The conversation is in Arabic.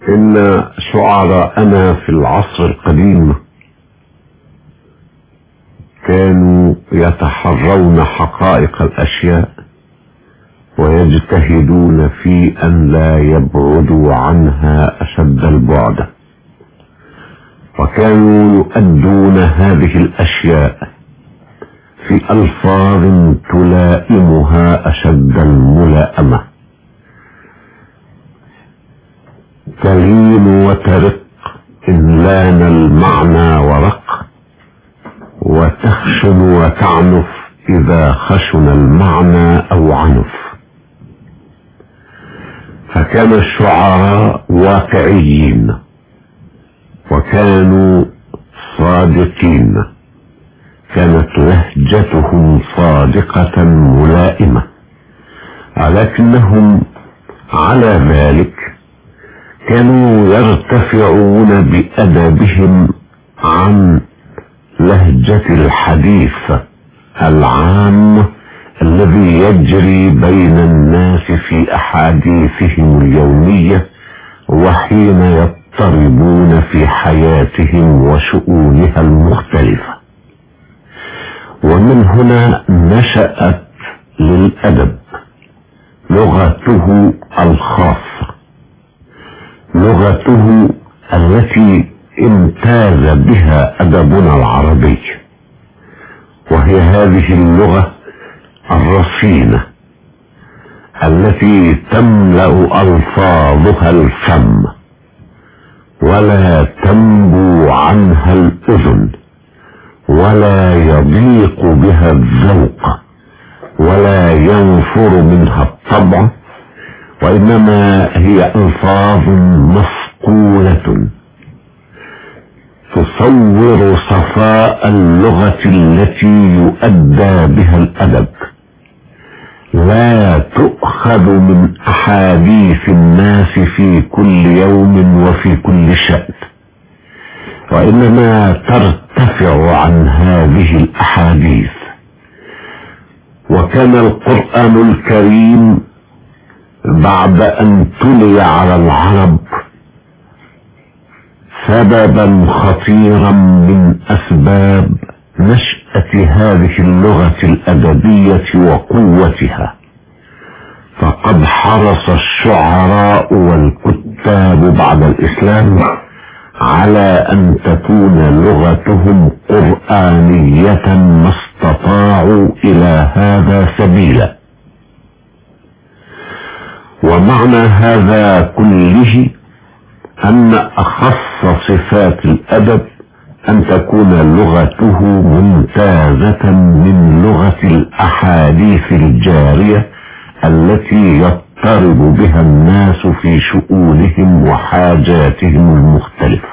إن شعراءنا في العصر القديم كانوا يتحرون حقائق الأشياء ويجتهدون في أن لا يبعدوا عنها أشد البعد، وكانوا يؤدون هذه الأشياء في ألفاظ تلائمها أشد الملائمة، تلين وترق إن لان المعنى ورق، وتخشن وتعنف إذا خشن المعنى أو عنف. فكان الشعراء واقعيين وكانوا صادقين، كانت لهجتهم صادقة ملائمة، ولكنهم على ذلك كانوا يرتفعون بأدبهم عن لهجة الحديث العام الذي يجري بين الناس في أحاديثهم اليومية وحين يضطربون في حياتهم وشؤونها المختلفة. ومن هنا نشأت للأدب لغته الخاصة، لغته التي امتاز بها أدبنا العربي، وهي هذه اللغة الرصينة التي تملأ ألفاظها الفم ولا تنبو عنها الأذن ولا يضيق بها الذوق ولا ينفر منها الطبع، وإنما هي ألفاظ مصقولة تصور صفاء اللغة التي يؤدى بها الأدب، لا تؤخذ من أحاديث الناس في كل يوم وفي كل شأن، وإنما ترتفع عن هذه الأحاديث. وكان القرآن الكريم بعد أن تلي على العرب سببا خطيرا من أسباب نشأة هذه اللغة الأدبية وقوتها، فقد حرص الشعراء والكتاب بعد الإسلام على أن تكون لغتهم قرآنية ما استطاعوا إلى هذا سبيلا. ومعنى هذا كله أن أخص صفات الأدب أن تكون لغته ممتازة من لغة الأحاديث الجارية التي يضطرب بها الناس في شؤونهم وحاجاتهم المختلفة.